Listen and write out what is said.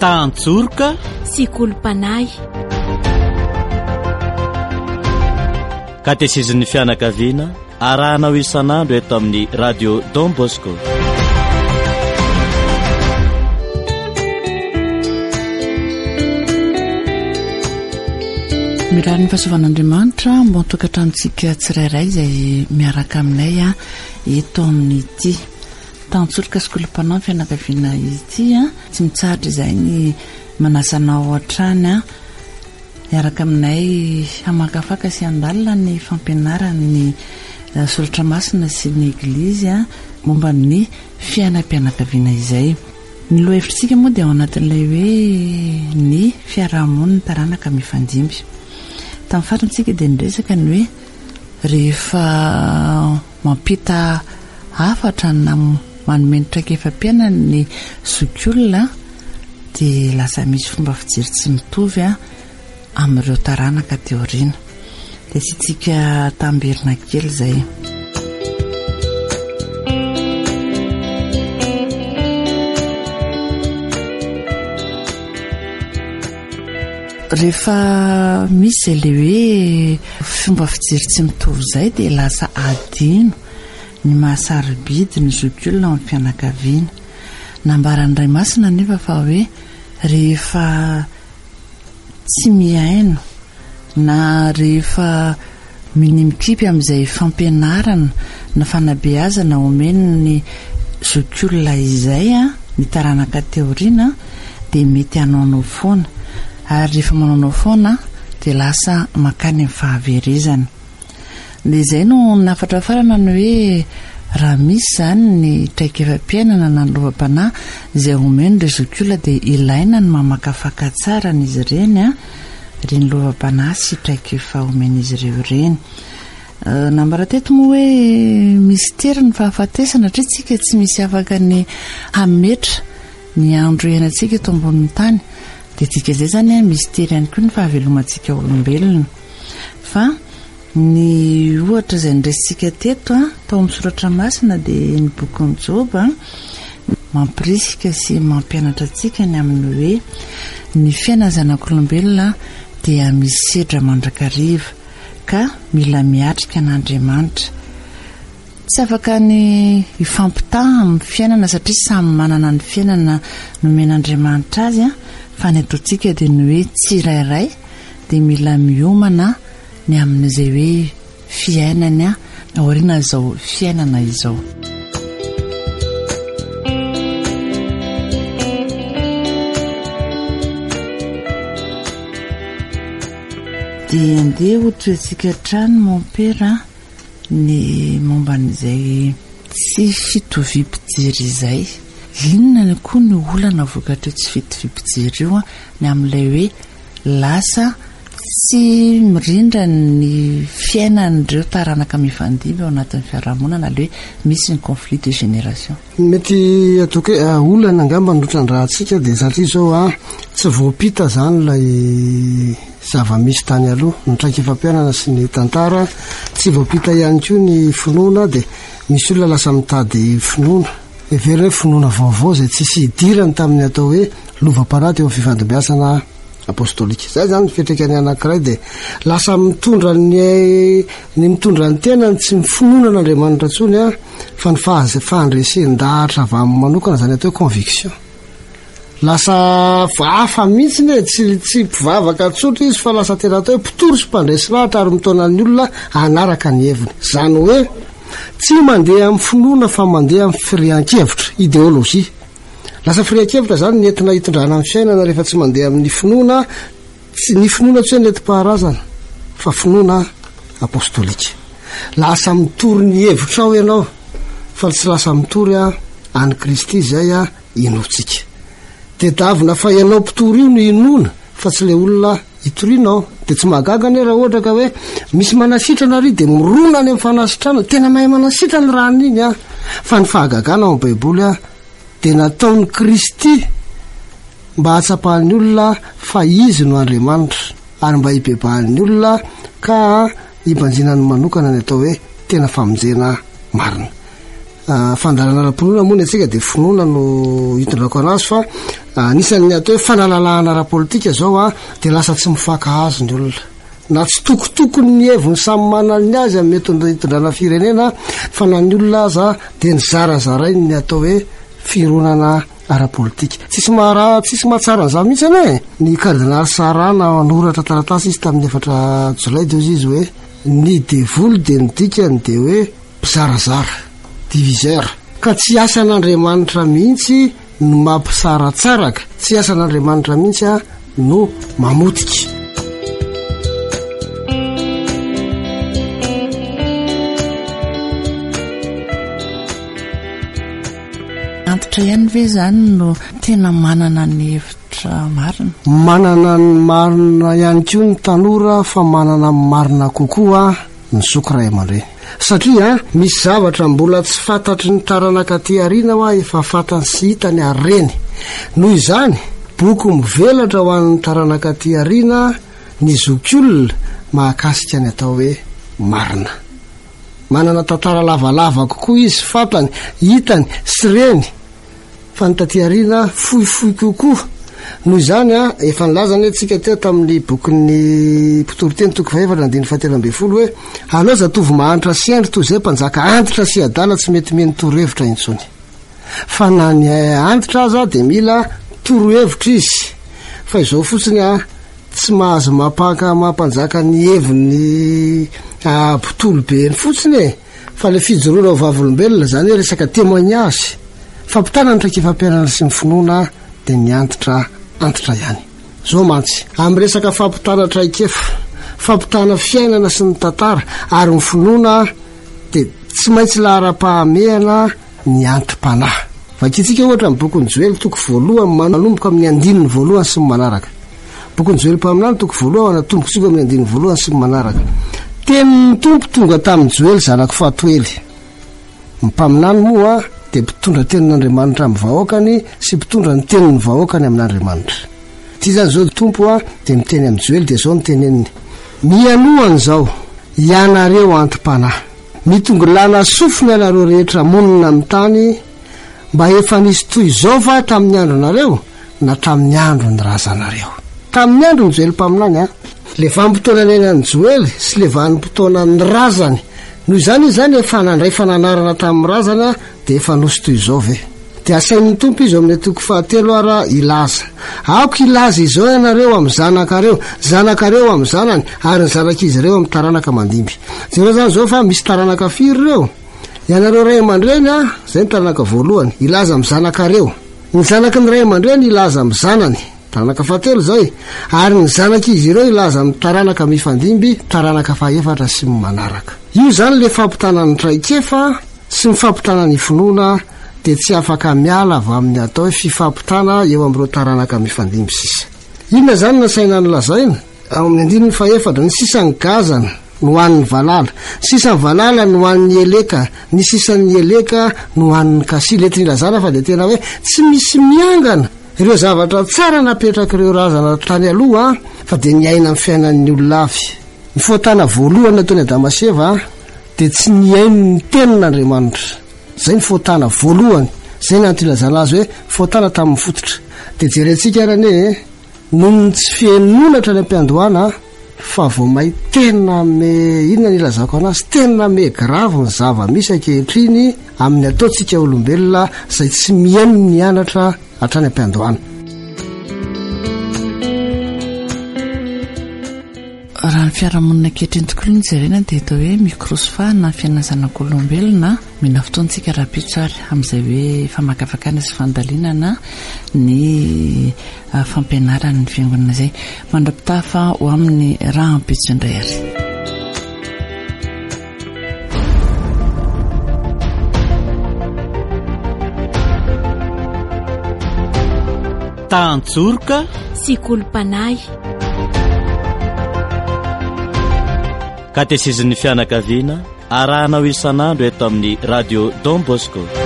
Tantsorika sy Kolopanahy. Katezizin'ny fianakaviana arahanao isan'andro eto amin'ny radio Don Bosco. Mirany fahasoavan'Andriamanitra mbo tokatrantsika tsirairay izay miaraka aminay eto amin'ny ity Tantsorika sy Kolopanahy fianakaviana ity tsy mitsahatra izay ny manasanao an-trany miaraka aminay hamakafaka sy andalina ny fampianaran'ny soratra masina sy ny eglizy momba ny fianam-pianakaviana izay. Ny lohahevitrintsika moa dia ao anatin'ilay hoe ny fiarahamonina taranaka mifandimby. Tamin'ny farantsika dia niresaka ny hoe rehefa mampita hafatra na manomenitra kefam-piainana ny zokiolona dia lasa misy fomba fijery tsy mitovy amin'ireo taranaka teoriana. Dia sitsika tamberina kely izay. Rehefa misy ilay hoe fomba fijery tsy mitovy izay dia lasa adino ny mahasarobidy ny zokiolona amin'ny fianakaviana. Nambaran'ny Ray Masina nefa fa hoe rehefa tsy miaino na rehefa minimikipy amin'izay fampianarana na fanabeazana omen'ny zokiolona izay ny taranaka teoriana dia mety hanaonao foana. Ary rehefa manao foana dia lasa makany amin'ny fahaverezana. Dia izay no nafatra farana ny hoe raha misy izany ny traikefa-piainana na ny lovam-panahy izay omeny ireo zokiolona dia ilaina ny mamakafaka tsara n'izy ireny reny lovam-panahy sy traikefa omeny izy ireo ireny. Nambara teto moa hoe mistera ny fahafatesana satria tsika tsy misy afaka ny hametra ny andro iainantsika eto ambonin'ny tany. Dia tika izay zany mistera ihany koa ny fahavelomantsika olombelona. Fa ny ohatra izay nresitsika teto tao amin'ny soratra masina dia ny bokin'ny Joba mampirisika sy mampianatra antsika ny amin'ny hoe ny fiainana zanak'olombelona dia misy sedra mandrakariva ka mila miatrika an'Andriamanitra. Tsy afaka ny hifampitaha amin'ny fiainana satria samy manana ny fiainana nomen'Andriamanitra azy fa ny ataontsika dia ny hoe tsirairay dia mila miomana ny amin'izay hoe fiainana aoriana izao fiainana izao. Dia andeha ho toetsika trano mompera ny momban'izay tsy fitovim-pijery izay. Inona koa ny olana vokatra tsy fitovim-pijery io ny amin'ilay hoe lasa tsy mirindra ny fiainan'ireo taranaka mifandimby ao anatin'ny fiarahamonina ilay hoe misy ny conflit de génération. Mety atoke olana angamba notrandrahantsika dia satria zao tsy voapita zany ilay zava-misy tany aloha ny traikefa-piainana sy ny tantara tsy voapita ihany koa ny finoana dia misy olona lasa mitady finoana everina hoe finoana vaovao izay tsisy hidirany tamin'ny atao hoe lovam-panahy teo amin'ny fifandimbiasana apostolika. Zay zany fiantraikany anankiray dia lasa mitondra ny mitondra ny tenany tsy mifinoana n'Andriamanitra ntsony fa ny fahandresen-dahatra avy amin'ny manokana zany atao hoe conviction. Lasa hafa mihitsy tsy mpivavaka tsotra izy fa lasa tena atao hoe mpitoro sy mpandresy lahatra ary mitona ny olona hanaraka ny heviny. Zany hoe tsy mandeha amin'ny finoana fa mandeha amin'ny firian-kevitra idéologie. Lasa firian-kevitra zany ny entina hitondrana amin'ny fiainana rehefa tsy mandeha amin'ny finoana. Ny finoana tsy hoe neti-paharazana fa finoana apostolika. Lasa mitory ny hevitra ao ianao fa tsy lasa mitory any Kristy zay inotsika. Dia davina fa ianao mpitory io ny inoana fa tsy le olona hitorinao. Dia tsy mahagaga ane raha ohatra ka hoe misy manasitrana ry dia mirona any amin'ny fanasitrana. Tena mahay manasitra ny raha n'iny fa ny fahagagana ao amin'ny baiboly dia nataon'ny Kristy mba hatsapahan'ny olona fa izy no Andriamanitra ary mba hibebahan'ny olona ka hibanjinany manokana ny atao hoe tena famonjena marina. fandarana ara-ponona moa ny atsika dia finoana no hitondrako anazy fa anisan'ny atao hoe fanalalahana ara-politika zao dia lasa tsy mifankahazo ny olona na tsy tokotokony ny heviny samy manany azy amin'ny hitondrana firenena fa na ny olona aza dia ny zarazaray ny atao hoe fironana ara-politika tsisy mahatsara n'izany mihitsy ane ny kardinaly Sarana noratra taratasy izy tamin'ny 4 Jolay 2 izy hoe ny devoly dia ny dikany dia hoe mpizarazara diviseur ka tsy asan'Andriamanitra mihitsy no mampisaratsaraka tsy asan'Andriamanitra mihitsy no mamotika antitra ihany ve zany no tena manana ny hevitra marina manana ny marina ihany koa ny tanora fa manana ny marina kokoa ny sokiray aman-dreny satria misy zavatra mbola tsy fantatry ny taranaka ty ariana hoa efa fantany sy hitany ary reny noho izany boky mivelatra ho an'ny taranaka ty ariana ny zokiolona mahakasika ny atao hoe marina manana tantara lavalava kokoa izy fantany hitany sy reny fa ny taty ariana fohifohy kokoa noho izany efa nilazany hoe tsika teo tamin'ny bokyny mpitoroteny toko faefatra andiny fahatelo-ambin'ny hoe alao zatovy mahanitra sy andry toy izay mpanjaka antitra sy adala tsy mety meny torohevitra intsony fa na ny antitra aza dia mila torohevitra izy fa izao fotsiny tsy mahazo mampanjaka ny heviny mpitolo be ny fotsiny fa le fijoroana ho vavolombelona zany hoe resaka témoignage fampitana ny traikifampianana sy ny finoana dia ny antitra ihany zao mantsy amin'ny resaka fampitana traikefa fampitana fiainana sy ny tantara ary ny finoana dia tsy maintsy lahara-pahamehana ny antrim-panahy vakitsika ohatra amin'ny bokyny Joely toko voalohany manomboka amin'ny andininy voalohany sy ny manaraka bokyny Joely mpaminany toko voalohany tomboka soka amin'ny andininy voalohany sy ny manaraka tenin'ny tompo tonga tamin'ny Joely zanako fatoely mpaminany moa dia mpitondra tenin'Andriamanitra amin'ny vahoakany sy mpitondra ny tenin'ny vahoakany amin'Andriamanitra ty zany zao tompo dia miteny amin'ny Joely dia zao ny teneniny mianohany zao ianareo antrim-panahy mitongolana sofiny ianareo rehetra monina amin'ny tany mba efa nisy toy izao va tamin'ny andronareo na tamin'ny andro ny razanareo tamin'ny andro ny Joely mpaminany le vanim-potoana nenan'ny Joely sy le vanim-potoana ny razany noho izany izy zany efa nandray fananarana tamin'ny razana dia efa nosy toy izao ve dia asain'ny tompo izy amin'ny toko fahatelo ara ilaza aoko ilaza izao ianareo amin'ny zanakareo amin'ny zanany ary ny zanak'izy ireo amin'ny taranaka mandimby zero zany zao fa misy taranaka firy ireo ianareo ray aman-dreny zay ny taranaka voalohany ilaza amin'ny zanakareo ny zanaky ny ray aman-dreny ilaza amin'ny zanany taranaka fahatelo zay ary ny zanak'izy ireo ilaza amin'ny taranaka mifandimby taranaka fahaefatra sy ny manaraka io zany le fampitana ny traikefa sy ny fampitana ny finoana dia tsy afaka miala avy amin'ny atao hoe fifampitana eo amin'ireo taranaka mifandimby sisa inona zany nasaina ny lazaina amin'ny andininy faefatra ny sisan'ny gazana no hoan'ny valala sisan'ny valala no hoan'ny eleka ny sisan'ny eleka no hoan'ny kasi lety ny lazana fa dia tena hoe tsy misy miangana ireo zavatra tsara napetraka ireo razana tany aloha fa dia ny aina amin'ny fiainan'ny olona avy ny foatana voalohany nataony Adamaseva dia tsy niainy ny tenin'Andriamanitra zay ny foatana voalohany zay ny antylazana azy hoe foatana tamin'ny fototra dia jerentsika arane noho ny tsy fienonatra ny ampiandohana fa vao may tena me inona ny ilazako anazy tena me grave ny zava-misy ankehitriny amin'ny ataontsika olombelona zay tsy miaino ny anatra hatrany ampiandohana raha ny fiarahamonina ankehitriny tokoa ny jerena dia atao hoe mikrosofana fiainana zanak'olombelona mila fotoantsika raha-pitsary amin'izay hoe famakafakana sy fandalinana ny fampianarana ny fiangonana izay mandra-pitafa ho amin'ny raha ampitso indray ary tanjoroka sy kolompanay katesizin'ny fianakaviana arahanao isan'andro eto amin'ny radio Don Bosco